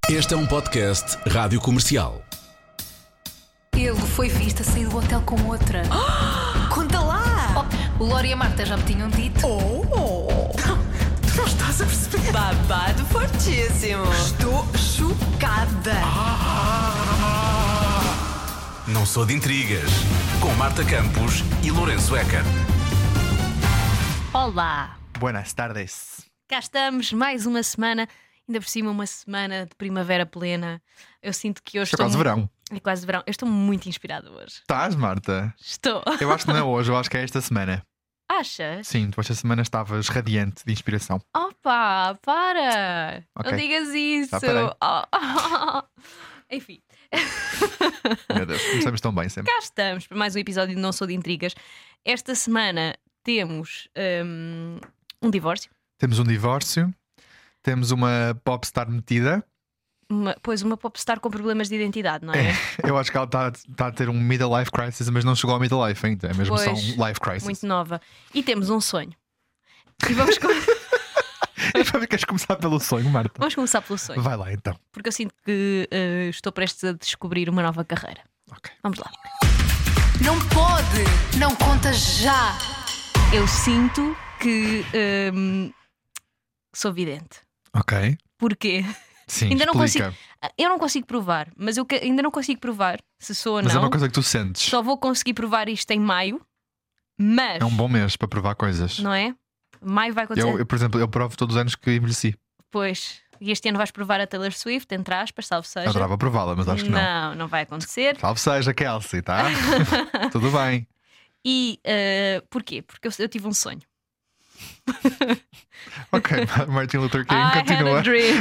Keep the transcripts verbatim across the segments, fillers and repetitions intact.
Este é um podcast Rádio Comercial. Ele foi visto a sair do hotel com outra. Oh, conta lá! Oh, o Lori e a Marta já me tinham dito. Oh! Tu não estás a perceber? Babado fortíssimo. Estou chocada. Não sou de intrigas. Com Marta Campos e Lourenço Ecker. Olá, Buenas tardes. cá estamos mais uma semana, ainda por cima uma semana de primavera plena. Eu sinto que hoje É estou quase mu- verão. É quase verão. Eu estou muito inspirada hoje. Estás, Marta? Estou. Eu acho que não é hoje, eu acho que é esta semana. Achas? Sim, tu esta semana estavas radiante de inspiração. Opa, para! Ok. Não digas isso. Já parei. Oh. Enfim, Meu Deus, começamos tão bem sempre. cá estamos para mais um episódio de Não Sou de Intrigas. Esta semana temos hum, um divórcio. Temos um divórcio, temos uma popstar metida. Uma, pois uma popstar com problemas de identidade, não é? Eu acho que ela está está a ter um middle-life crisis, mas não chegou ao middle-life ainda. É mesmo só Pois, um life crisis. Muito nova. E temos um sonho. E vamos, com- E queres começar pelo sonho, Marta? vamos começar pelo sonho. Vai lá então. Porque eu sinto que eh, estou prestes a descobrir uma nova carreira. Ok. Vamos lá. Não pode! Não conta já! Eu sinto que hum, sou vidente. Ok. Porquê? Sim, Ainda não explica. consigo. Eu não consigo provar, mas eu que- ainda não consigo provar se sou ou Mas é não. uma coisa que tu sentes. Só vou conseguir provar isto em maio. Mas, É um bom mês para provar coisas. não é? Maio vai acontecer. Eu, eu, por exemplo, eu provo todos os anos que envelheci. Pois. E este ano vais provar a Taylor Swift, entre aspas, salvo seja. Adorava prová-la, mas acho que não. Não, não vai acontecer. Salve seja, Kelsey, tá? Tudo bem. E uh, porquê? Porque eu, eu tive um sonho. Ok, Martin Luther King I had continua. a dream.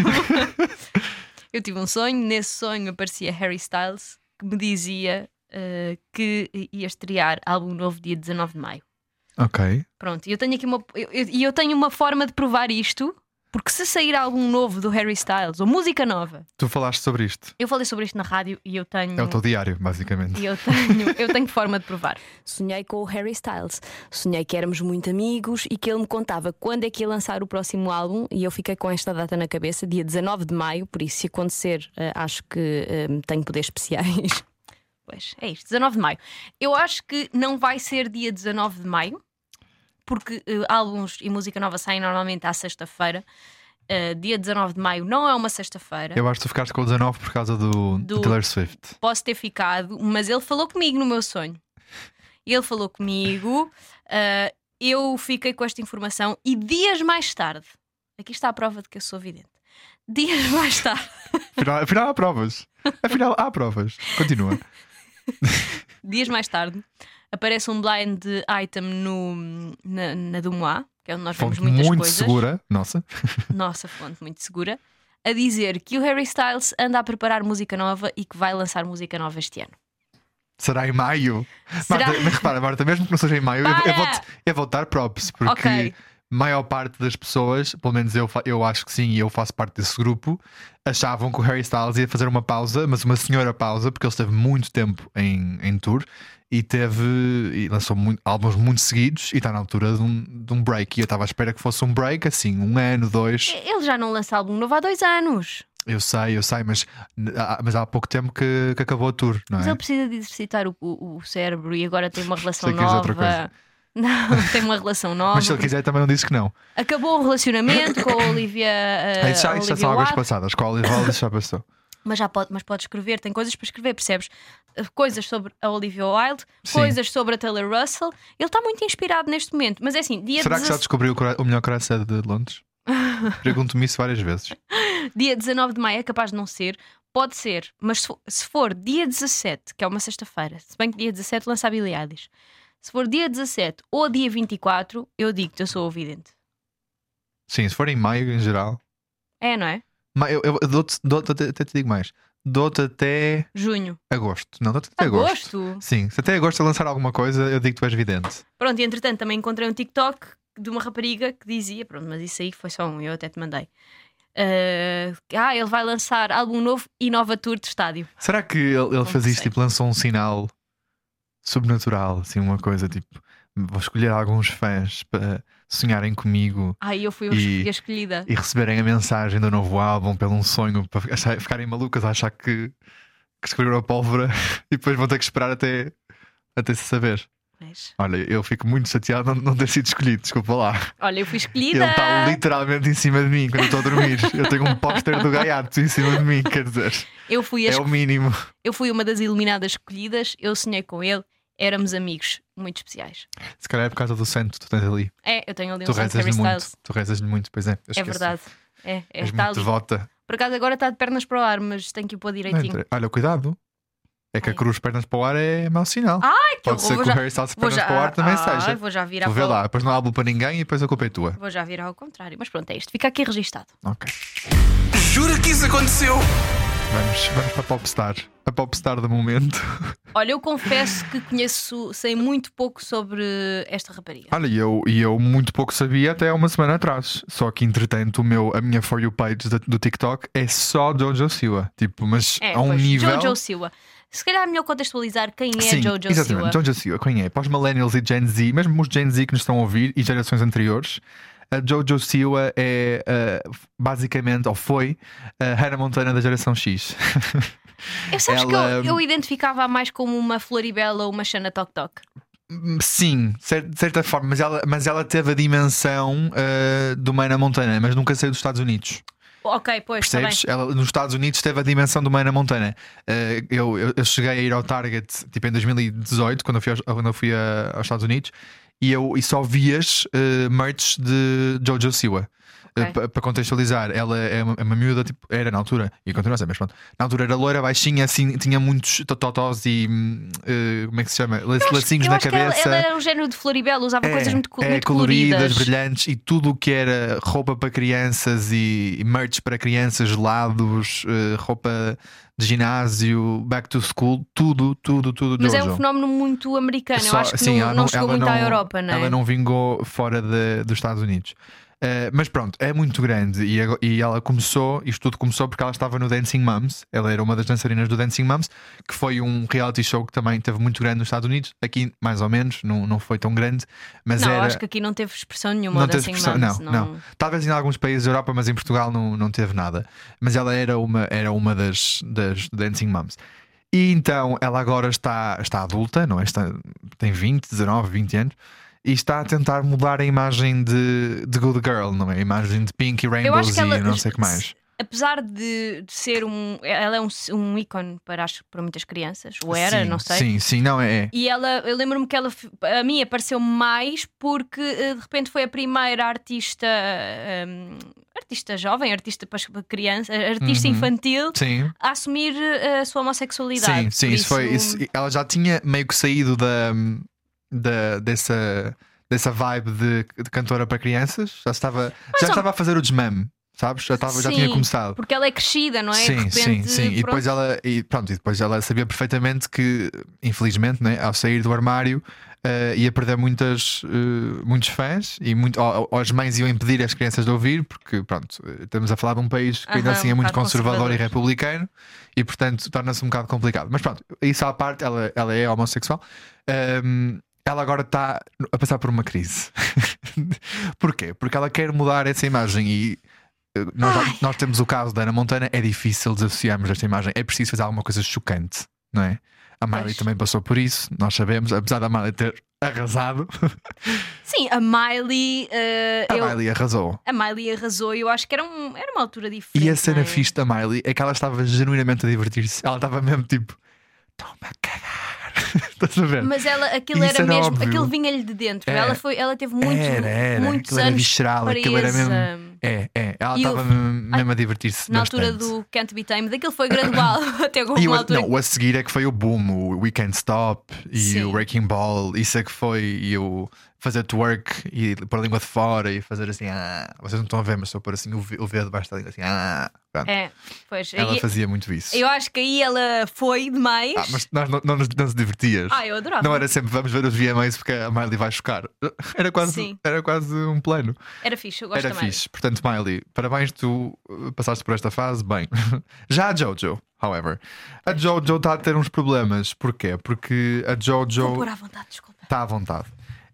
Eu tive um sonho, nesse sonho aparecia Harry Styles que me dizia uh, que ia estrear álbum novo dia dezanove de maio. Ok. Pronto, e eu tenho aqui uma. E eu, eu, eu tenho uma forma de provar isto, porque se sair álbum novo do Harry Styles ou música nova, Tu falaste sobre isto. eu falei sobre isto na rádio e eu tenho. É o teu diário, basicamente. E eu tenho, eu tenho forma de provar. Sonhei com o Harry Styles. Sonhei que éramos muito amigos e que ele me contava quando é que ia lançar o próximo álbum. E eu fiquei com esta data na cabeça, dia dezanove de maio. Por isso, se acontecer, eh, acho que eh, tenho poderes especiais. Pois, é isto, dezanove de maio. Eu acho que não vai ser dia dezanove de maio, porque eh, álbuns e música nova saem normalmente à sexta-feira. Eh, dia dezanove de maio não é uma sexta-feira. Eu acho que tu ficaste com o dezanove por causa do, Do- do Taylor Swift. Posso ter ficado, mas ele falou comigo no meu sonho. Ele falou comigo, eh, eu fiquei com esta informação e dias mais tarde, aqui está a prova de que eu sou vidente. Dias mais tarde, Afinal, afinal há provas. Afinal há provas. Continua. dias mais tarde, aparece um blind item no, na, na Dumois, que é onde nós vemos Fonte muitas muito coisas. segura. Nossa. Nossa fonte muito segura, a dizer que o Harry Styles anda a preparar música nova e que vai lançar música nova este ano. Será em maio? Será? Marta, mas repara, Marta, mesmo que não seja em maio, eu, eu Para! vou-te eu vou dar props, porque Ok. maior parte das pessoas, pelo menos eu, fa- eu acho que sim, e eu faço parte desse grupo, achavam que o Harry Styles ia fazer uma pausa, mas uma senhora pausa, porque ele esteve muito tempo em, em tour e teve e lançou muito- álbuns muito seguidos e está na altura de um, de um break. E eu estava à espera que fosse um break, assim, um ano, dois. Ele já não lança álbum novo há dois anos. Eu sei, eu sei, mas, há- mas há pouco tempo que, que acabou a tour, não Mas é? ele precisa de exercitar o, o, o cérebro e agora tem uma relação Sei que és outra nova. coisa. Não, tem uma relação nova. Mas se ele quiser, também não disse que não. Acabou o relacionamento com a Olivia. É, Uh, isso já, a isso já Olivia são águas Wilde. passadas. Com a Olive Wilde isso já passou. Mas já pode, mas pode escrever, tem coisas para escrever, percebes? Uh, Coisas sobre a Olivia Wilde, Sim. coisas sobre a Taylor Russell. Ele está muito inspirado neste momento. Mas é assim, dia, Será que já dezasseis descobriu o cora- o melhor coração de Londres? Pergunto-me isso várias vezes. dia dezanove de maio é capaz de não ser. Pode ser, mas se for, se for dia dezassete, que é uma sexta-feira, se bem que dia dezassete lança a Billie Eilish. Se for dia dezassete ou dia vinte e quatro, eu digo-te, eu sou ouvidente. Sim, se for em maio em geral. É, não é? Ma- Eu, eu dou-te, dou-te até, até te digo mais. Dou-te até Junho. agosto. Não, dou-te até agosto. Agosto? Sim, se até agosto eu lançar alguma coisa, eu digo que tu és vidente. Pronto, e entretanto também encontrei um TikTok de uma rapariga que dizia, pronto, mas isso aí foi só um, eu até te mandei. Uh, ah, ele vai lançar álbum novo e nova tour de estádio. Será que ele, ele fez sei. isto, tipo, lançou um sinal sobrenatural, assim, uma coisa tipo, vou escolher alguns fãs para sonharem comigo Ai, eu fui E- a escolhida. e receberem a mensagem do novo álbum pelo um sonho, para achar- ficarem malucas a achar que, que escolheram a pólvora e depois vão ter que esperar até, até se saber. Mas, Olha, eu fico muito chateado de não, não ter sido escolhido, desculpa lá. olha, eu fui Ele escolhida. está literalmente em cima de mim quando eu estou a dormir. Eu tenho um póster do Gaiato em cima de mim, quer dizer, Eu fui, a é esco- o mínimo. eu fui uma das iluminadas escolhidas. Eu sonhei com ele. Éramos amigos muito especiais. Se calhar é por causa do santo que tu tens ali. É, eu tenho ali um Tu som de Harry rezas-lhe muito. Styles. Tu rezas-lhe muito, pois é. eu É esqueço. verdade. É, é, És está muito ali. devota. Por acaso agora está de pernas para o ar, mas tenho que o pôr Não, direitinho. olha, cuidado. É que a Ai. cruz pernas para o ar é mau sinal. Ai, que Pode ser horror, que vou o já- Harry Styles Vou pernas já, para o ar também ai, seja. vou já virar Tu vê para o- lá, depois não há álbum para ninguém e depois a culpa é tua. Vou já virar ao contrário. Mas pronto, é isto. Fica aqui registado. Ok. Jura que isso aconteceu? Vamos, vamos para a Popstar. A Popstar do momento. Olha, eu confesso que conheço, sei muito pouco sobre esta rapariga. Olha, e eu, e eu muito pouco sabia até há uma semana atrás. Só que entretanto o meu, a minha For You page do, do TikTok é só Jojo Siwa. Tipo, mas É, a um pois, nível. Jojo Siwa. Se calhar é melhor contextualizar quem é Sim, Jojo exatamente. Siwa. Jojo Siwa, quem é? Para os Millennials e Gen Z, mesmo os Gen Z que nos estão a ouvir e gerações anteriores, a Jojo Siwa é uh, basicamente, ou foi, a Hannah Montana da geração X. Eu sabes Ela- que eu, eu identificava mais como uma Floribela ou uma Xana Tok Tok. Sim, cer- de certa forma, mas ela, mas ela teve a dimensão uh, do Hannah Montana, mas nunca saiu dos Estados Unidos. Ok, pois, está bem. Percebes? Ela nos Estados Unidos teve a dimensão do Hannah Montana. Uh, eu, eu, eu cheguei a ir ao Target tipo em dois mil e dezoito, quando eu fui aos, quando eu fui a- aos Estados Unidos, e, eu, e só vias uh, merch de Jojo Siwa. Ok. Uh, Para contextualizar, ela é uma, é uma miúda, tipo, era na altura, e continua a ser, mas pronto. Na altura era loira, baixinha, assim, tinha muitos totós e hum, uh, como é que se chama? Lac- Lacinhos eu na acho que ela, cabeça. ela era o género de Floribela, usava coisas muito, co- é, muito coloridas, coloridas. brilhantes, e tudo o que era roupa para crianças e, e merch para crianças, gelados, eh, roupa de ginásio, back to school, tudo, tudo, tudo. Mas Jojo. é um fenómeno muito americano. Só- eu acho que sim, não, ela não chegou ela muito à não- Europa, não é? Ela não vingou fora de- dos Estados Unidos. Uh, mas pronto, é muito grande e, ago- e ela começou, isto tudo começou porque ela estava no Dancing Moms. Ela era uma das dançarinas do Dancing Moms, que foi um reality show que também teve muito grande nos Estados Unidos. Aqui, mais ou menos, não, não foi tão grande, mas Não, era. acho que aqui não teve expressão nenhuma. Não o teve Dancing expressão, Moms, não, não. Talvez em alguns países da Europa, mas em Portugal não, não teve nada. Mas ela era uma, era uma das, das Dancing Moms. E então ela agora está, está adulta, não é? Está, tem vinte, dezanove, vinte anos. E está a tentar mudar a imagem de, de Good Girl, não é? A imagem de Pink e Eu acho Rainbows que ela, e não sei o que mais. apesar de, de ser um. Ela é um, um ícone para, acho, para muitas crianças, ou era, sim, não sei. Sim, sim, não é. é. E ela, eu lembro-me que ela, a mim apareceu mais porque eh, de repente foi a primeira artista, hum, artista jovem, artista para as crianças, artista Uhum. infantil Sim. a assumir eh, a sua homossexualidade. Sim, sim, Por isso foi. isso- isso- ela já tinha meio que saído da, da, dessa, dessa vibe de, de cantora para crianças. Já estava, já ao- estava a fazer o desmame, sabes? Já, estava, já Sim, tinha começado. Porque ela é crescida, não é? Sim, de repente, sim, sim. E pronto. depois ela, e pronto, e depois ela sabia perfeitamente que, infelizmente, né, ao sair do armário, eh, ia perder muitas, eh, muitos fãs e muito, ou, ou as mães iam impedir as crianças de ouvir, porque pronto, eh, estamos a falar de um país que ainda Aham, assim é um muito bocado conservador e conservador. republicano e, portanto, torna-se um bocado complicado. Mas pronto, isso à parte, ela, ela é homossexual. Ahm, ela agora está a passar por uma crise. Porquê? Porque ela quer mudar essa imagem e eh, nós, já- nós temos o caso da Hannah Montana. É difícil desassociarmos esta imagem. É preciso fazer alguma coisa chocante, não é? A Miley Pois. também passou por isso, nós sabemos, apesar da Miley ter arrasado. Sim, a Miley. eh, A eu- Miley arrasou. a Miley arrasou e eu acho que era, um, era uma altura diferente. E a cena não é? fixe da Miley é que ela estava genuinamente a divertir-se. Ela estava mesmo tipo, toma a cagar. Estás a ver? Mas ela, aquilo Isso era era mesmo, óbvio. aquilo vinha-lhe de dentro. Era. Ela, foi, ela teve muito, Era, era. muitos Aquilo era anos visceral, presa. aquilo era mesmo- É, é. Ela E o- estava mesmo, mesmo a divertir-se. Na bastante. altura do Can't Be Tamed, aquilo foi gradual até com E o, uma a- altura. não, o a seguir é que foi o boom, o We Can't Stop e Sim. o Wrecking Ball. Isso é que foi. E o fazer twerk e pôr a língua de fora e fazer assim. Ah, vocês não estão a ver, mas estou a pôr assim o V- o V debaixo da língua assim. Ah, pronto. É, pois. Ela E- fazia muito isso. eu acho que aí ela foi demais. Ah, mas nós não, não nos não nos divertias. Ah, eu adorava. Não era sempre vamos ver os V M As porque a Miley vai chocar. Era quase, Sim. era quase um plano. Era fixe, eu gosto Era também. fixe. Portanto, Miley, parabéns, tu uh, passaste por esta fase bem. Já a Jojo, however, a Jojo está a ter uns problemas. Porquê? Porque a Vou Jojo pôr à vontade, desculpa. está à vontade.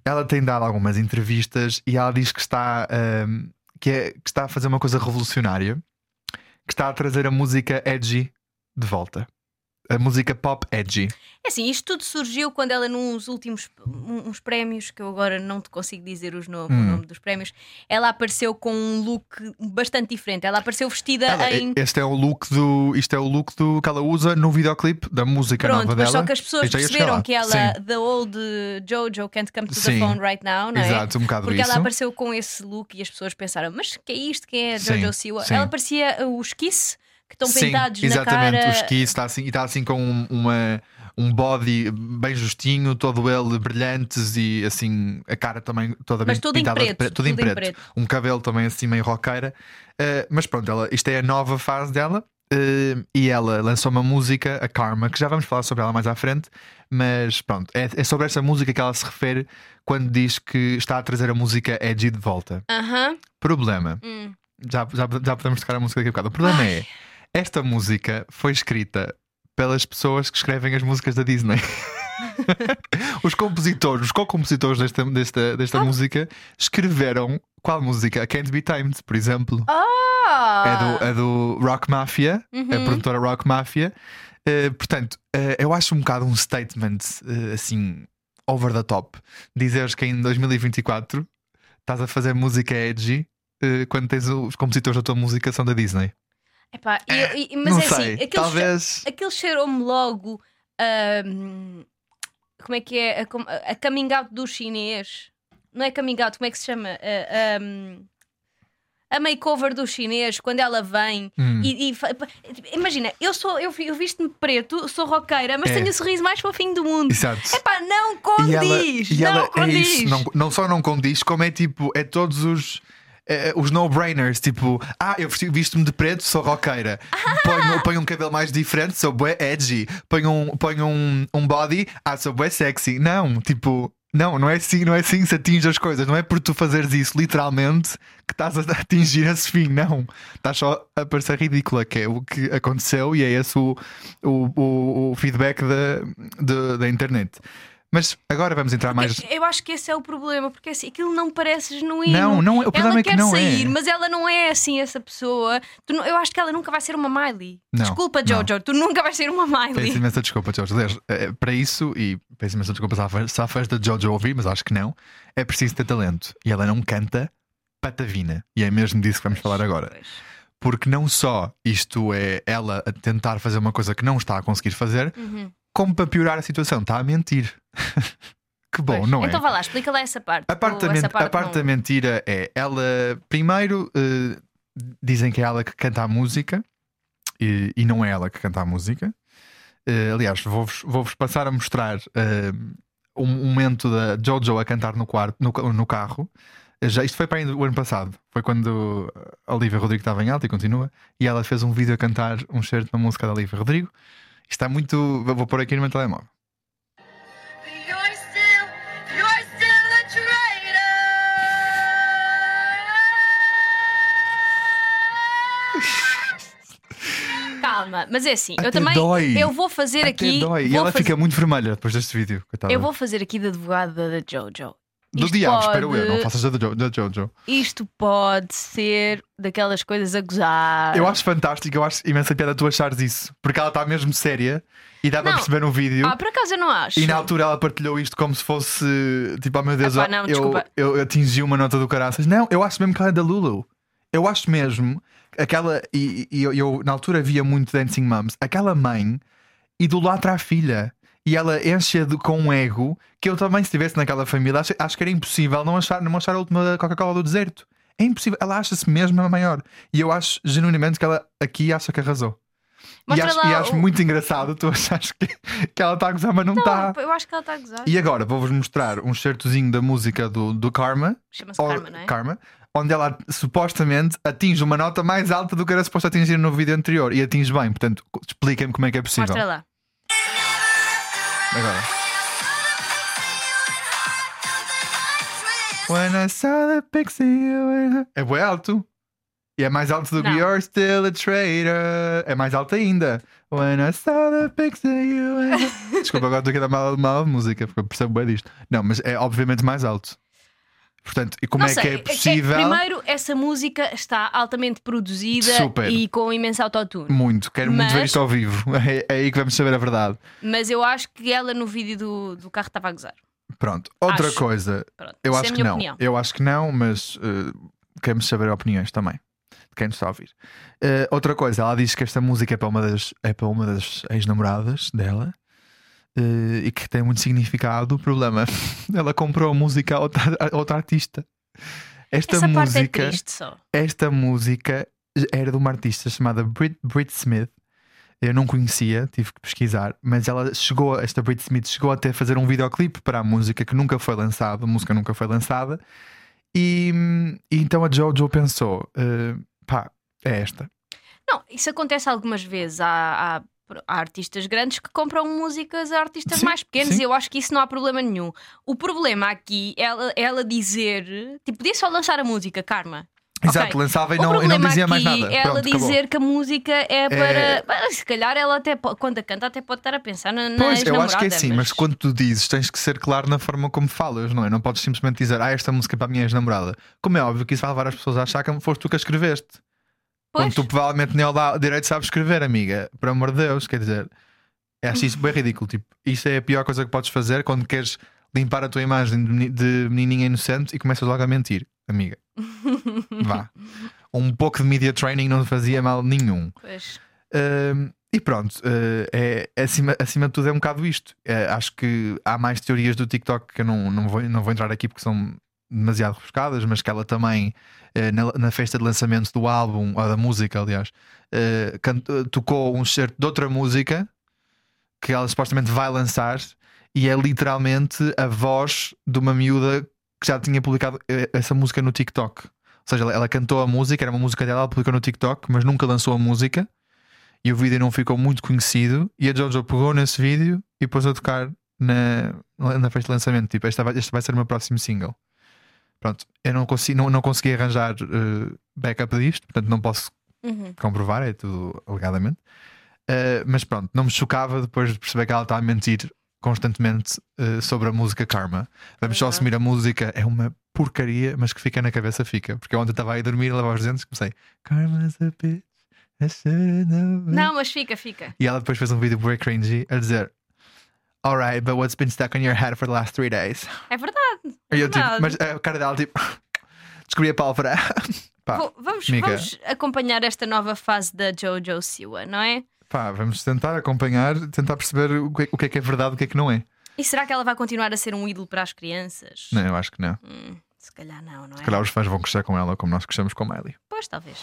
ela tem dado algumas entrevistas e ela diz que está, um, que, é, que está a fazer uma coisa revolucionária, que está a trazer a música edgy de volta. A música pop edgy. É assim, isto tudo surgiu quando ela, nos últimos uns prémios, que eu agora não te consigo dizer os no, hum. o nome dos prémios, ela apareceu com um look bastante diferente. Ela apareceu vestida ela, em. Este é o look do. Isto é o look do, que ela usa no videoclipe da música Pronto, nova mas dela. Só que as pessoas perceberam que ela, Sim. the old Jojo can't come to Sim. the phone right now, não é? Exato, um bocado Porque isso. ela apareceu com esse look e as pessoas pensaram, mas que é isto? Quem é a Jojo Sim, Siwa? sim. Ela parecia os Kiss, que estão Sim, pintados na exatamente, cara. Os Kiss está assim, e está assim com uma. Um body bem justinho, todo ele brilhantes e assim a cara também toda mas bem tudo pintada em preto, de preto, tudo, tudo em, em preto. preto. Um cabelo também assim meio roqueira. Uh, mas pronto, ela, isto é a nova fase dela. Uh, e ela lançou uma música, a Karma, que já vamos falar sobre ela mais à frente. Mas pronto, é, é sobre essa música que ela se refere quando diz que está a trazer a música edgy de volta. uh-huh. Problema, hum. já, já, já podemos tocar a música daqui a bocado. O problema Ai. é, esta música foi escrita pelas pessoas que escrevem as músicas da Disney. Os compositores, os co-compositores desta, desta, desta ah. música escreveram qual música? A Can't Be Timed, por exemplo. Ah. É, do, é do Rock Mafia, uhum. a produtora Rock Mafia. Uh, portanto, uh, eu acho um bocado um statement uh, assim, over the top, dizeres que em dois mil e vinte e quatro estás a fazer música edgy uh, quando tens os compositores da tua música são da Disney. Epá, eu, eu, mas não é sei, assim, aquele, talvez... aquele cheirou-me logo um, como é que é a, a coming out do chinês. Não é coming out, como é que se chama? A, um, a makeover do chinês, quando ela vem hum. e, e imagina, eu sou eu, eu visto-me preto, sou roqueira, mas é. tenho o sorriso mais fofinho do mundo. Exato. Epá, não condiz, e ela, e não ela condiz. É isso, não, não só não condiz, como é tipo, é todos os Uh, os no-brainers, tipo, ah, eu visto-me de preto, sou roqueira. Ah! Ponho, ponho um cabelo mais diferente, sou bué edgy. Ponho um, ponho um, um body, ah, sou bué sexy. Não, tipo, não, não é assim, não é assim que se atinge as coisas. Não é por tu fazeres isso literalmente que estás a atingir esse fim, não. Estás só a parecer ridícula, que é o que aconteceu e é esse o, o, o, o feedback da, da, da internet. Mas agora vamos entrar mais. Eu acho que esse é o problema, porque assim, aquilo não parece genuíno. Não, não, o problema ela é que quer não sair, é. mas ela não é assim essa pessoa. Tu não, eu acho que ela nunca vai ser uma Miley. Não, desculpa, Jojo, não. tu nunca vais ser uma Miley. Peço imensa desculpa, Jojo. Aliás, para isso, e peço imensa desculpa se há fãs da Jojo ouvir, mas acho que não. É preciso ter talento. E ela não canta patavina. E é mesmo disso que vamos falar agora. Porque não só isto é ela a tentar fazer uma coisa que não está a conseguir fazer, uhum. como para piorar a situação, está a mentir. Que bom, pois. não é? Então vá lá, explica lá essa parte. A parte, da, essa parte, a parte não... da mentira é ela, primeiro, uh, dizem que é ela que canta a música e, e não é ela que canta a música. Uh, aliás, vou-vos, vou-vos passar a mostrar uh, um momento da Jojo a cantar no, quarto, no, no carro. Já, isto foi para o ano passado. Foi quando a Olivia Rodrigo estava em alta e continua. E ela fez um vídeo a cantar um certo na música da Olivia Rodrigo. Está muito. Vou pôr aqui no meu telemóvel. Calma, mas é assim, Até eu também dói. eu vou fazer Até aqui. Dói. E vou ela fazer... fica muito vermelha depois deste vídeo. Coitada. Eu vou fazer aqui de advogada da Jojo. Do Isto diabo, pode... espero eu, não faças da jo da Jojo. Isto pode ser daquelas coisas a gozar. Eu acho fantástico, eu acho imensa piada tu achares isso, porque ela está mesmo séria e dá para perceber no vídeo. Ah, por acaso eu não acho. E na altura ela partilhou isto como se fosse tipo, oh meu Deus, Epá, não, eu, eu, eu atingi uma nota do caraças. Não, eu acho mesmo que ela é da Lulu. Eu acho mesmo aquela. E, e eu, eu na altura via muito Dancing Moms, aquela mãe idolatra a filha. E ela enche de, com um ego que eu também, se estivesse naquela família, acho, acho que era impossível não achar, não achar a última Coca-Cola do deserto. É impossível. Ela acha-se mesmo a maior. E eu acho genuinamente que ela aqui acha que arrasou. E acho, e acho o... muito engraçado. Tu achas que, que ela está a gozar, mas não está. Eu acho que ela está a gozar. E agora vou-vos mostrar um certozinho da música do, do Karma. Chama-se Karma, não é? Karma. Onde ela supostamente atinge uma nota mais alta do que era suposto atingir no vídeo anterior. E atinge bem. Portanto, expliquem-me como é que é possível. Mostra lá. Agora. When I saw the pixie. É bué alto. E é mais alto do que Não. You're Still a Traitor. É mais alto ainda. When I saw the picture you and... Desculpa, agora estou aqui a dar mal, mal música, porque eu percebo bem disto. Não, mas é obviamente mais alto. Portanto, e como Não é sei, que é possível? primeiro, essa música está altamente produzida Super. e com imenso autotune. Muito, quero muito Mas- ver isto ao vivo. É, é aí que vamos saber a verdade. Mas eu acho que ela no vídeo do, do carro estava a gozar. Pronto, outra Acho. coisa, Pronto, eu essa acho é a que minha não. opinião. Eu acho que não, mas uh, queremos saber opiniões também de quem nos está a ouvir. Uh, outra coisa, ela diz que esta música é para uma das, é para uma das ex-namoradas dela. Uh, e que tem muito significado. O problema, ela comprou a música a outra, a outra artista. Esta Essa parte é música, triste só. esta música era de uma artista chamada Brit, Brit Smith. Eu não conhecia, tive que pesquisar, mas ela chegou, esta Brit Smith chegou até a fazer um videoclipe para a música que nunca foi lançado, a música nunca foi lançada. E, e então a JoJo pensou: uh, pá, é esta. Não, isso acontece algumas vezes. Há, há, há artistas grandes que compram músicas a artistas Sim, mais pequenos sim. e eu acho que isso não há problema nenhum. O problema aqui é ela, ela dizer, tipo, podia só lançar a música, Karma. Exato, Ok. lançava e O não, e não problema dizia aqui mais nada. é ela Pronto, dizer acabou. que a música é para. Bah, se calhar ela até pode- quando a canta até pode estar a pensar na, na Pois, eu acho que é ex-namorada, assim, mas... quando tu dizes, tens que ser claro na forma como falas, não é? Não podes simplesmente dizer, ah, esta música é para a minha ex-namorada. Como é óbvio que isso vai levar as pessoas a achar que foste tu que a escreveste. Pois. Quando tu provavelmente nem ao dá direito sabes escrever, amiga. Por amor de Deus, quer dizer, é assim isso bem ridículo. Tipo, isso é a pior coisa que podes fazer quando queres limpar a tua imagem de meni- de menininha inocente e começas logo a mentir, amiga. Vá. Um pouco de media training não fazia mal nenhum. Pois. Um, e pronto, uh, é, acima, acima de tudo é um bocado isto. É, acho que há mais teorias do TikTok que eu não, não, vou, não vou entrar aqui porque são demasiado rebuscadas, mas que ela também, uh, na, na festa de lançamento do álbum, ou da música, aliás, uh, can- uh, tocou um certo de outra música que ela supostamente vai lançar e é literalmente a voz de uma miúda que já tinha publicado uh, essa música no TikTok. Ou seja, ela, ela cantou a música, era uma música dela, ela publicou no TikTok, mas nunca lançou a música e o vídeo não ficou muito conhecido. E a JoJo pegou nesse vídeo e pôs a tocar na, na festa de lançamento. Tipo, este vai, este vai ser o meu próximo single. Pronto, eu não consegui, não, não consegui arranjar uh, backup disto, portanto não posso Uhum. comprovar, é tudo alegadamente. Uh, mas pronto, não me chocava depois de perceber que ela está a mentir constantemente uh, sobre a música Karma. Vamos só Uhum. assumir a música é uma porcaria, mas que fica na cabeça, fica. Porque eu ontem estava aí a dormir, a lavar os dentes e comecei Karma's a bitch, I should've known. Não, mas fica, fica. E ela depois fez um vídeo bem cringy a dizer alright, but what's been stuck on your head for the last three days? É verdade. É E eu tipo, verdade. mas a cara dela tipo descobri a pálvora. Pá, Vou- vamos, Mica. vamos acompanhar esta nova fase da JoJo Siwa, não é? pá, vamos tentar acompanhar, tentar perceber o que, o que é que é verdade, o que é que não é. E será que ela vai continuar a ser um ídolo para as crianças? Não, eu acho que não. Hum, se calhar não, não é? Se calhar os fãs vão crescer com ela como nós crescemos com a Miley. Pois, talvez.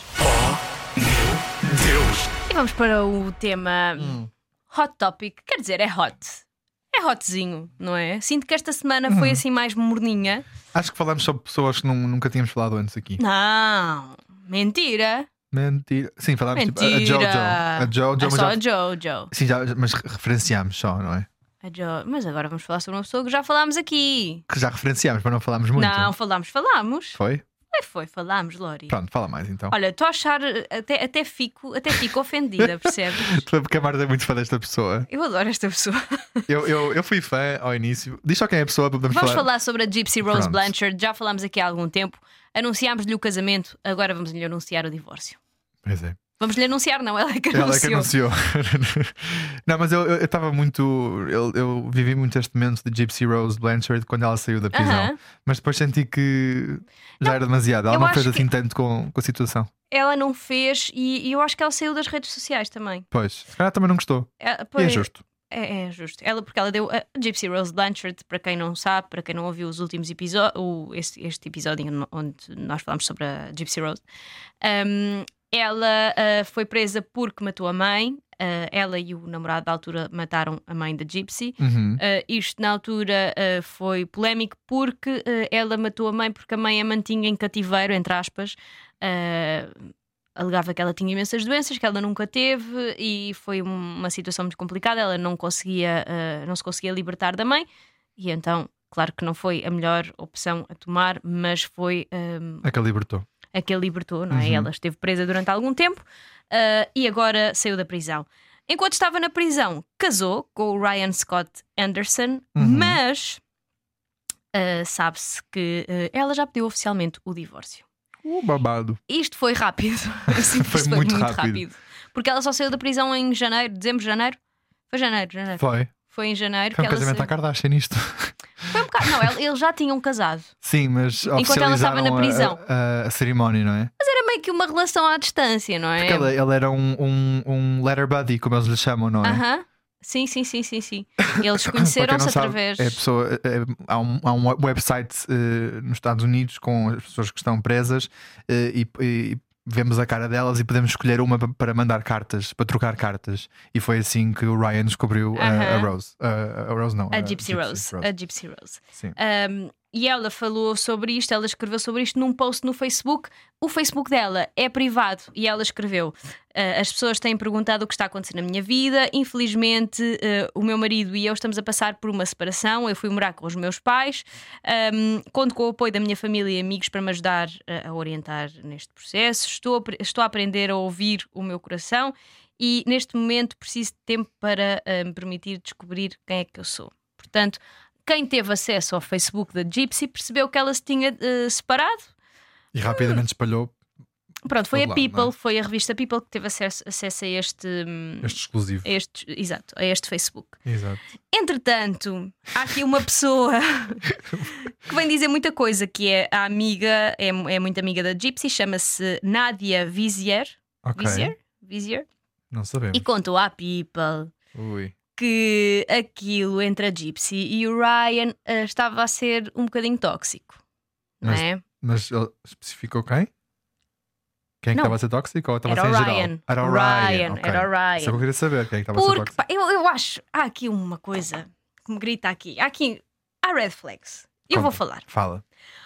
Deus! E vamos para o tema Hum. Hot Topic. Quer dizer, é hot. É hotzinho, não é? Sinto que esta semana Hum. foi assim mais morninha. Acho que falamos sobre pessoas que não- nunca tínhamos falado antes aqui. Não, mentira. Mentira. Sim, falámos tipo, a- a Mentira. Jojo. A Jojo, É mas, só já- a JoJo. sim, já, mas referenciámos só, não é? A Jo- Mas agora vamos falar sobre uma pessoa que já falámos aqui. Que já referenciámos, mas não falámos muito. Não, falámos, falámos. Foi? Foi, foi, falámos, Lori. Pronto, fala mais então. Olha, estou a achar, até, até, fico, até fico ofendida, percebes? Porque a Marta é muito fã desta pessoa. Eu adoro esta pessoa. Eu, eu, eu fui fã ao início. Diz só quem é a pessoa para podermos Vamos falar. falar sobre a Gypsy Rose Pronto. Blanchard. Já falámos aqui há algum tempo. Anunciámos-lhe o casamento, agora vamos-lhe anunciar o divórcio. Pois é. Vamos-lhe anunciar, não, ela é que Ela é que anunciou. anunciou. Não, mas eu estava muito. Eu, eu vivi muito este momento de Gypsy Rose Blanchard quando ela saiu da prisão. Aham. Mas depois senti que já era demasiado. Ela eu não acho fez que- assim tanto com, com a situação. Ela não fez e, e eu acho que ela saiu das redes sociais também. Pois, se calhar também não gostou. É, E é pois- justo. É, é justo. Ela, porque ela deu a Gypsy Rose Blanchard, para quem não sabe, para quem não ouviu os últimos episódios, este, este episódio onde nós falamos sobre a Gypsy Rose, um, ela uh, foi presa porque matou a mãe. Uh, ela e o namorado da altura mataram a mãe da Gypsy. Uhum. Uh, isto na altura uh, foi polémico porque uh, ela matou a mãe porque a mãe a mantinha em cativeiro, entre aspas. Uh, alegava que ela tinha imensas doenças, que ela nunca teve, e foi um- uma situação muito complicada. Ela não conseguia, uh, não se conseguia libertar da mãe, e então, claro que não foi a melhor opção a tomar, mas foi um, É que a libertou. a que ele libertou, não é? Uhum. Ela esteve presa durante algum tempo uh, e agora saiu da prisão. Enquanto estava na prisão, casou com o Ryan Scott Anderson, Uhum. mas uh, sabe-se que uh, ela já pediu oficialmente o divórcio. Uh, babado. Isto foi rápido. Assim, Foi isto muito rápido. Porque ela só saiu da prisão em janeiro, dezembro, janeiro. Foi janeiro, janeiro. Foi. Foi em janeiro Foi que um ela casamento saiu. à Kardashian isto. Foi um bocado. Não, el- eles já tinham casado. Sim, mas Enquanto ela estava na oficializaram a- prisão. A, a, a cerimónia, não é? Mas era meio que uma relação à distância, não é? Porque ele, ele era um, um, um letter buddy, como eles lhe chamam, não é? Aham. Sim, sim, sim, sim, sim. Eles Para quem conheceram-se não sabe, através. é a pessoa, é- há, um, há um website eh, nos Estados Unidos com as pessoas que estão presas eh, e, e vemos a cara delas e podemos escolher uma pa- para mandar cartas, para trocar cartas. E foi assim que o Ryan descobriu a- a, Aham. Rose. A, a Rose não, A Gypsy Rose. A Gypsy Rose. Sim. Um, e ela falou sobre isto, ela escreveu sobre isto num post no Facebook. O Facebook dela é privado e ela escreveu: "Uh, as pessoas têm perguntado o que está acontecendo na minha vida. Infelizmente, uh, o meu marido e eu estamos a passar por uma separação. Eu fui morar com os meus pais. Um, conto com o apoio da minha família e amigos para me ajudar a, a orientar neste processo. Estou a, pre- estou a aprender a ouvir o meu coração e neste momento preciso de tempo para uh, me permitir descobrir quem é que eu sou." Portanto, quem teve acesso ao Facebook da Gypsy percebeu que ela se tinha uh, separado. E rapidamente espalhou Pronto, foi a Todo lado, People, não é? foi a revista People que teve acesso, acesso a este, hum, este exclusivo. a este, exato, a este Facebook. Exato. Entretanto, há aqui uma pessoa que vem dizer muita coisa, que é a amiga, é, é muito amiga da Gypsy, chama-se Nadia Vizier. Ok. Vizier? Vizier? Não sabemos. E contou à People Ui. que aquilo entre a Gypsy e o Ryan eh, estava a ser um bocadinho tóxico. Não Mas- é? Mas ele especificou quem? Quem é que Não. estava a ser tóxico ou estava Era a o ser em geral? Ryan. Era o O Ryan. Ryan, ok. era o Ryan. Só que eu queria saber quem é que estava a ser Porque tóxico. pá, eu, eu acho, há aqui uma coisa que me grita aqui. Há aqui, há red flags. Eu Conta. vou falar. Fala.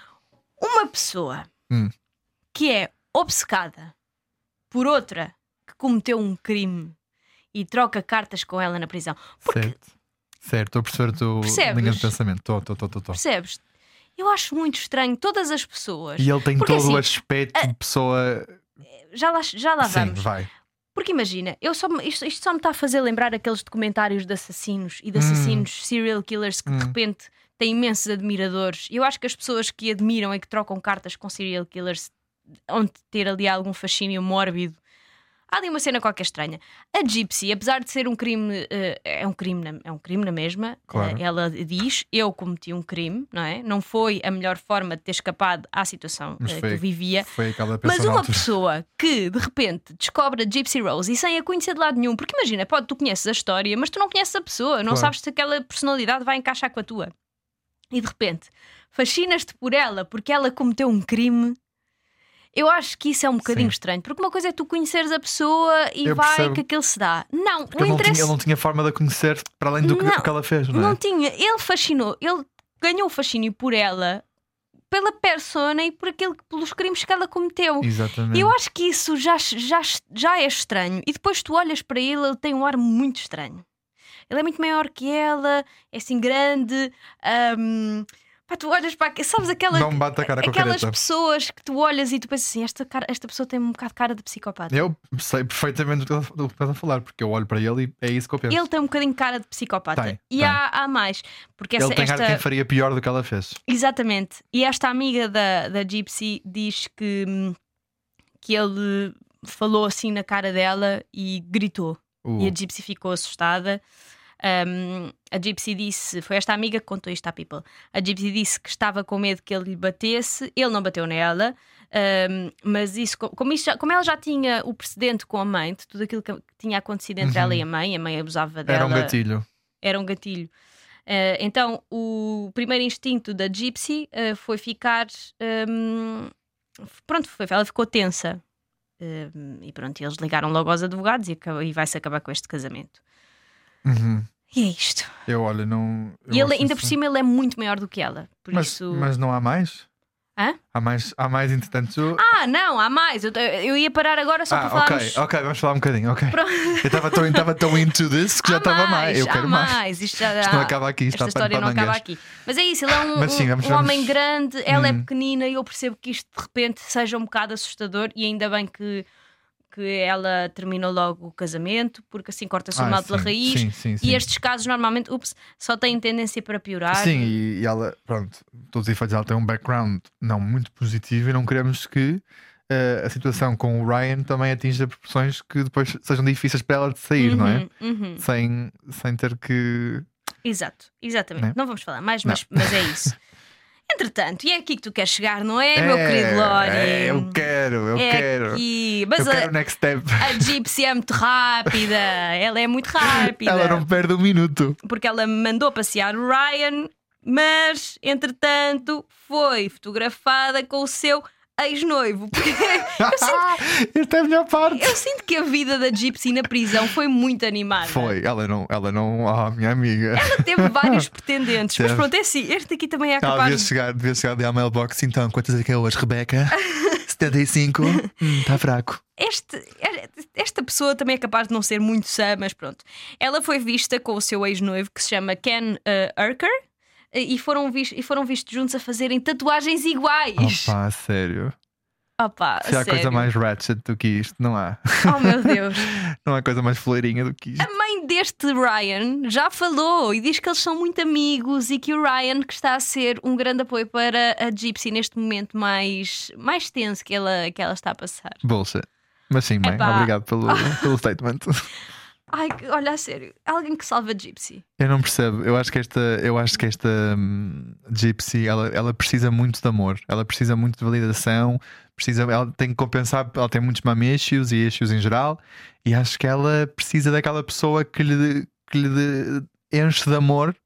Uma pessoa Hum. que é obcecada por outra que cometeu um crime e troca cartas com ela na prisão. Porque, Certo. Certo, estou a perceber a tua Percebes? linha de pensamento. Estou, estou, estou, estou. percebes? Eu acho muito estranho todas as pessoas. E ele tem Porque, todo o assim, aspecto de pessoa. Já lá, já lá Sim, vamos. vai. Porque imagina, eu só, me- isto, isto só me está a fazer lembrar aqueles documentários de assassinos e de assassinos serial killers que de Hum. repente têm imensos admiradores. Eu acho que as pessoas que admiram e que trocam cartas com serial killers onde ter ali algum fascínio mórbido. Há ali uma cena qualquer estranha. A Gypsy, apesar de ser um crime, eh, é um crime na, é um crime na mesma. Claro. Eh, ela diz: eu cometi um crime, não é? Não foi a melhor forma de ter escapado à situação Mas eh, que foi, eu vivia. foi aquela Mas pessoa na uma altura. pessoa que de repente descobre a Gypsy Rose e sem a conhecer de lado nenhum, porque imagina, pode, tu conheces a história, mas tu não conheces a pessoa, não Claro. sabes se aquela personalidade vai encaixar com a tua. E de repente fascinas-te por ela porque ela cometeu um crime. Eu acho que isso é um bocadinho Sim. estranho, porque uma coisa é tu conheceres a pessoa e Eu vai percebo. que aquilo se dá. Não, Porque o ele, não tinha, interesse ele não tinha forma de a conhecer para além do que, Não, que ela fez, não é? não tinha. Ele fascinou, ele ganhou o fascínio por ela, pela persona e por aquilo, pelos crimes que ela cometeu. Exatamente. E eu acho que isso já, já, já é estranho. E depois tu olhas para ele, ele tem um ar muito estranho. Ele é muito maior que ela, é assim grande. hum, pá, tu olhas para. Sabes aquela, Não me bate a cara com a aquelas careta. pessoas que tu olhas e tu pensas assim: esta, cara, esta pessoa tem um bocado de cara de psicopata. Eu sei perfeitamente do que ela- do que estás a falar, porque eu olho para ele e é isso que eu penso. Ele tem um bocadinho de cara de psicopata. Tem, e tem. Há, há mais. Porque essa, Ele tem esta... ar de quem faria pior do que ela fez. Exatamente. E esta amiga da, da Gypsy diz que, hum, que ele falou assim na cara dela e gritou. Uh, E a Gypsy ficou assustada. Um, a Gypsy disse, foi esta amiga que contou isto à People. A Gypsy disse que estava com medo que ele lhe batesse. Ele não bateu nela, um, mas isso, como, isso já- como ela já tinha o precedente com a mãe de tudo aquilo que tinha acontecido entre Uhum. ela e a mãe, a mãe abusava dela. era um gatilho. Era um gatilho. Uh, então, o primeiro instinto da Gypsy uh, foi ficar. um, pronto, foi, ela ficou tensa. Um, e pronto, eles ligaram logo aos advogados e, acaba- e vai-se acabar com este casamento. Uhum. E é isto. Eu olho, não. eu E ele, acho ainda por isso- cima, ele é muito maior do que ela. Por Mas, isso. mas não há mais? Hã? Há mais, há mais entretanto. Ah, não, há mais. Eu, eu ia parar agora só ah, para ok, falarmos. ok, vamos falar um bocadinho. Ok. Pronto. Eu estava tão, estava tão into this que já Há estava mais. Eu há quero mais. mais. Isto, já, Isto não acaba aqui, isto esta há pano história para não acaba mangas. aqui. Mas é isso, ele é um, Mas sim, um- vamos- um vamos- homem grande, ela é Hum. pequenina e eu percebo que isto de repente seja um bocado assustador e ainda bem que, que ela terminou logo o casamento, porque assim corta-se o Ah, mal pela sim, raiz. sim, sim, sim. E estes casos normalmente, ups, só têm tendência para piorar. Sim, e, e ela, pronto, todos os efeitos, ela tem um background não muito positivo e não queremos que eh, a situação com o Ryan também atinja proporções que depois sejam difíceis para ela de sair, não é? Uhum, uhum. Sem, sem ter que. Exato, exatamente. Né? Não vamos falar mais, mas, mas é isso. Entretanto, e é aqui que tu queres chegar, não é, meu É, querido Lori? é, eu quero, eu é quero. Aqui. Mas eu a, quero o next step. a Gypsy é muito rápida. Ela é muito rápida. Ela não perde um minuto. Porque ela mandou passear o Ryan, mas entretanto foi fotografada com o seu ex-noivo. Porque eu sinto, Esta é a melhor parte. eu sinto que a vida da Gypsy na prisão foi muito animada. Foi, ela não, ela não, ah, minha amiga. Ela teve vários pretendentes, mas Teve. pronto, é assim. Este aqui também é Ela devia capaz. chegar, devia chegar ali à mailbox. Então, quantas é que é hoje, Rebeca? setenta e cinco? Hum, Está fraco. Este, esta pessoa também é capaz de não ser muito sã, mas pronto. Ela foi vista com o seu ex-noivo que se chama Ken uh, Urker e foram, vis- e foram vistos juntos a fazerem tatuagens iguais. Opa, sério. Opa, Se há sério. coisa mais ratchet do que isto, não há. Oh meu Deus. Não há coisa mais floreirinha do que isto. A mãe deste Ryan já falou e diz que eles são muito amigos e que o Ryan que está a ser um grande apoio para a Gypsy neste momento mais, mais tenso que ela, que ela está a passar. Bullshit. Mas sim, mãe, Epá. obrigado pelo, pelo statement. Ai, que- olha, a sério, alguém que salva a Gypsy. Eu não percebo. Eu acho que esta, eu acho que esta hum, Gypsy, ela, ela precisa muito de amor. Ela precisa muito de validação. Precisa, ela tem que compensar. Ela tem muitos mom issues e issues em geral. E acho que ela precisa daquela pessoa que lhe, que lhe de- enche de amor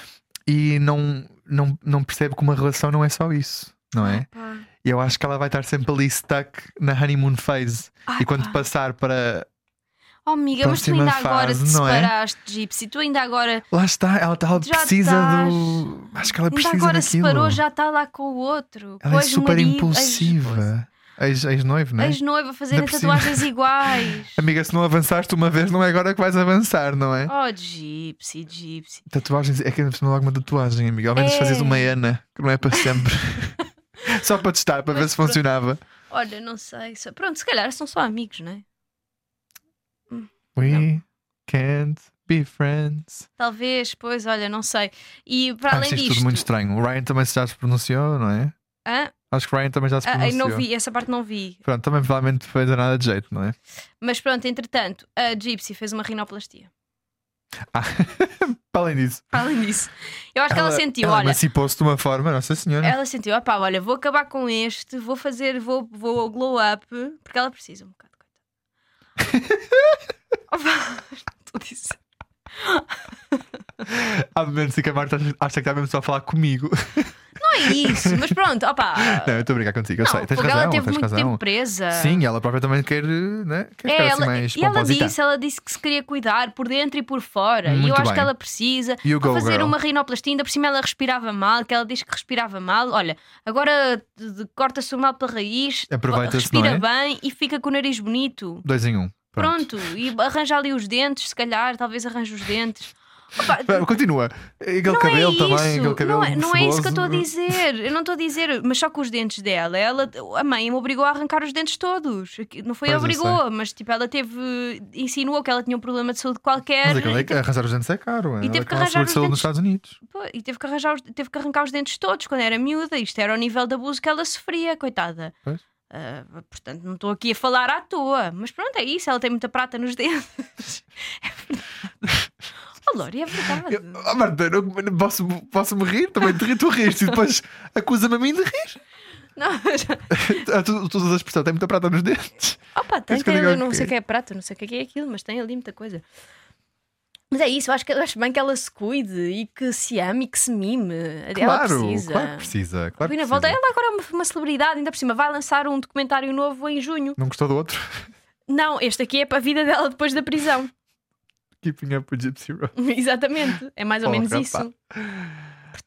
e não, não, não percebe que uma relação não é só isso, não é? Pá. E eu acho que ela vai estar sempre ali stuck na honeymoon phase. Ai, e quando pá. passar para. Oh amiga, mas tu Próxima ainda agora te fase, não é? separaste, Gypsy. Tu ainda agora, Lá está, ela, ela Já precisa estás- do. Acho que ela ainda precisa agora daquilo. separou, já está lá com o outro. Ela com é o super ex-marido, impulsiva. Ex- Ex-noivo, não é? Ex, ex-noiva a fazerem Ainda por cima. tatuagens iguais. Amiga, se não avançaste uma vez, não é agora que vais avançar, não é? Oh, Gypsy, Gypsy. Tatuagens, é que ainda por cima logo uma tatuagem, amiga. Ao menos É. fazias uma Ana, que não é para sempre. Só para testar, para ver Mas se pronto. funcionava. Olha, não sei. só- Pronto, se calhar são só amigos, não é? We can't be friends. Talvez, pois, olha, não sei. E para além Acho isto disto. tudo muito estranho. O Ryan também já se pronunciou, não é? Hã? Acho que o Ryan também já se Ah, eu pronunciou. não vi, essa parte não vi. Pronto, também provavelmente foi de nada de jeito, não é? Mas pronto, entretanto, a Gypsy fez uma rinoplastia. Ah, para além disso, Para além disso, eu acho que ela sentiu, ela olha. emancipou-se de uma forma, Nossa Senhora. Ela sentiu, opá, olha, vou acabar com este, vou fazer, vou, vou glow up, porque ela precisa um bocado, coitada. Opa, estou a dizer. Há momentos em que a Marta acha que está mesmo só a falar comigo. Não é isso, mas pronto, opá. Não, eu estou a brincar contigo, eu Não, sei. Tens porque razão, ela teve tens muito razão. tempo presa. Sim, ela própria também quer, né? quer É, ficar assim ela, mais e ela pomposita. disse, ela disse que se queria cuidar por dentro e por fora. e eu Muito acho bem. que ela precisa You para go, fazer girl. uma rinoplastia. Ainda por cima ela respirava mal, que ela diz que respirava mal. Olha, agora de- de- corta-se o mal pela raiz, Aproveita-se, respira não é? bem e fica com o nariz bonito. Dois em um. Pronto, e arranja ali os dentes, se calhar, talvez arranje os dentes. Opa, Pronto. Continua. Aquele não cabelo é isso, também, aquele cabelo não, é, não é isso que eu estou a ceboso. dizer. Eu não estou a dizer, mas só com os dentes dela. Ela, a mãe me obrigou a arrancar os dentes todos. Não foi Pois, eu obrigou, mas tipo, ela teve. Insinuou que ela tinha um problema de saúde qualquer. Mas aquele é e, que teve, arranjar os dentes é caro. É? E teve Ela que tem uma arranjar seguro de os saúde dentes. nos Estados Unidos. pô, e teve, que arranjar os- teve que arrancar os dentes todos quando era miúda. Isto era o nível de abuso que ela sofria, coitada. Pois. Ah, portanto, não estou aqui a falar à toa. Mas pronto, é isso. Ela tem muita prata nos dentes. É verdade. Oh, Lori, é verdade. Eu, oh, Marta, eu não- posso, posso me rir? Também te rir, tu rires e depois acusa-me a mim de rir. Não, Ah, tu, tu usas a expressão, tem muita prata nos dentes. opa, tem, Queres que eu tem diga ali, o não quê? sei o que é prata, não sei o que é aquilo, mas tem ali muita coisa. Mas é isso, eu acho, que, eu acho bem que ela se cuide e que se ame e que se mime. ela Claro, precisa. claro que precisa. Claro E que na volta, precisa. ela agora é uma, uma celebridade, ainda por cima, vai lançar um documentário novo em junho. Não gostou do outro? Não, este aqui é para a vida dela depois da prisão. Keeping up with Gypsy Rose. Exatamente, é mais ou Oh, menos rapá. isso.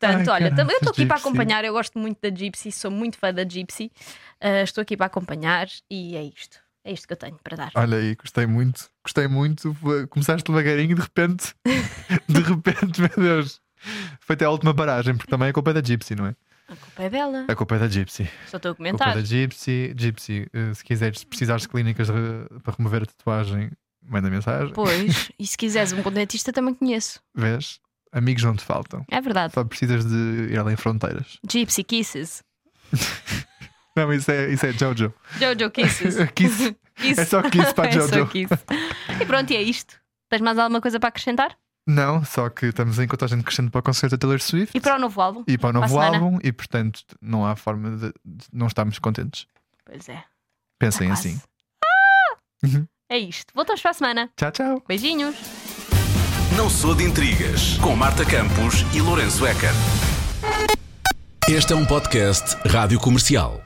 Portanto, Ai, olha, caraças, também eu estou aqui para Gypsy. acompanhar. Eu gosto muito da Gypsy, sou muito fã da Gypsy. Uh, estou aqui para acompanhar e é isto. É isto que eu tenho para dar. Olha aí, gostei muito, gostei muito. Começaste devagarinho e de repente, de repente, meu Deus, foi até a última paragem, porque também a culpa é da Gypsy, não é? A culpa é dela. A culpa é da Gypsy. Só estou a A culpa comentar. é da Gypsy. Gypsy, eh, se quiseres, se precisares de clínicas de- para remover a tatuagem, manda mensagem. Pois, e se quiseres um dentista também conheço. Vês? Amigos não te faltam. É verdade. Só precisas de ir além fronteiras. Gypsy Kisses. Não, isso é, isso é Jojo. Jojo Kisses. Kiss. Kiss. É só kiss para É só Jojo. kiss. E pronto, e é isto. Tens mais alguma coisa para acrescentar? Não, só que estamos em contagem crescente para o concerto da Taylor Swift E para o novo álbum? e para o para a novo semana? álbum, e portanto não há forma de, de não estarmos contentes. Pois é. Pensem Tá quase. assim. Ah! É isto. Voltamos para a semana. Tchau, tchau. Beijinhos. Não sou de intrigas, com Marta Campos e Lourenço Eker. Este é um podcast Rádio Comercial.